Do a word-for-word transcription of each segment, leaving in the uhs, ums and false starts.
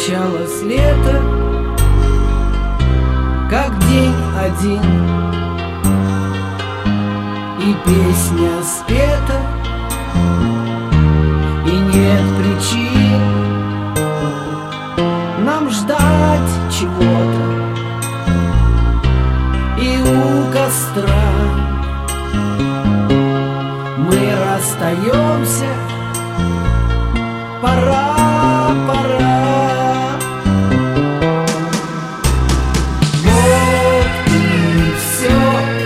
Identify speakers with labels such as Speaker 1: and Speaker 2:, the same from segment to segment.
Speaker 1: Кончалось лето, как день один, и песня спета, и нет причин нам ждать чего-то. И у костра мы расстаемся. Пора, пора. Вот и все.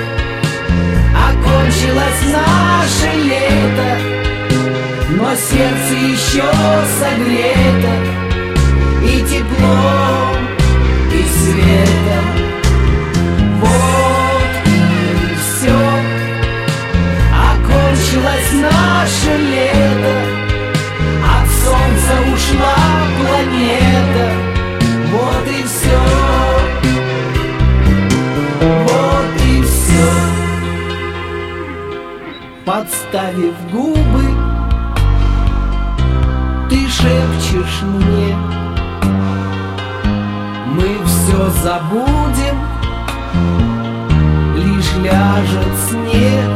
Speaker 1: Окончилось наше лето, но сердце еще согрето и теплом, и светом. Вот и все. Окончилось наше лето, от солнца ушла планета. Вот и все. Вот и все. Подставив губы, ты шепчешь мне: мы все забудем, лишь ляжет снег.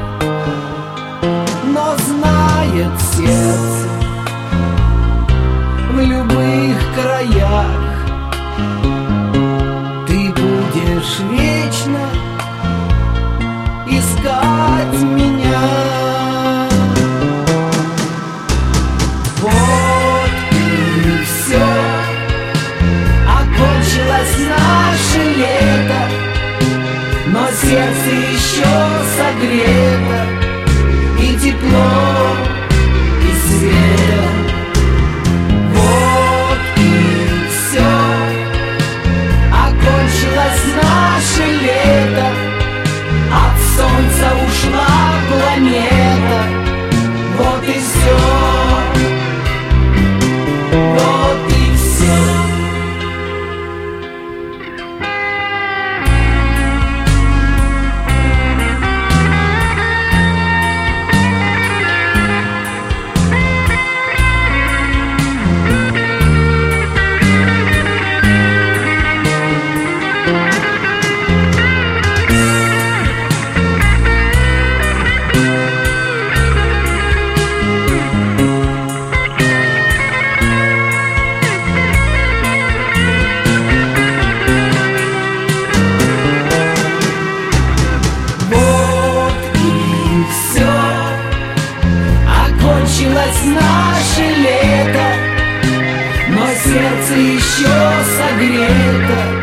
Speaker 1: Но знает сердце, в любых краях ты будешь вечно искать меня. Вот и все. Окончилось наше лето, но сердце еще согрето и тепло, и светом. Вот и все. Окончилось наше лето, от солнца ушла планета. Вот и все. Вот и все. Окончилось наше лето, но сердце еще согрето